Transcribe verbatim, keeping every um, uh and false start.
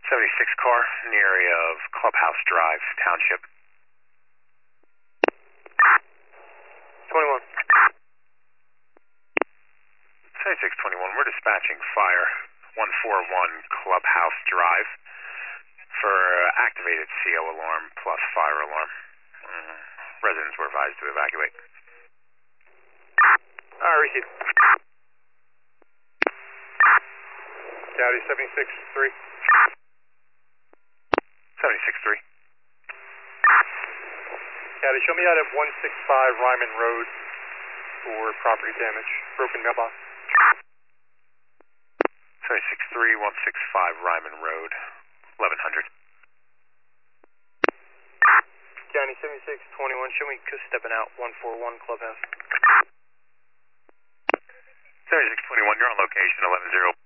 seventy-six car in the area of Clubhouse Drive, Township. twenty-one. seventy-six twenty-one, we're dispatching fire one forty-one Clubhouse Drive for activated C O alarm plus fire alarm. Mm, residents were advised to evacuate. Alright, receive. County seventy-six three. seventy-six three. County, show me out at one sixty-five Ryman Road for property damage. Broken mailbox. seventy-six three, one sixty-five Ryman Road, eleven hundred. County seventy-six twenty-one, show me stepping out one forty-one Clubhouse. seventy-six twenty-one, you're on location, eleven zero.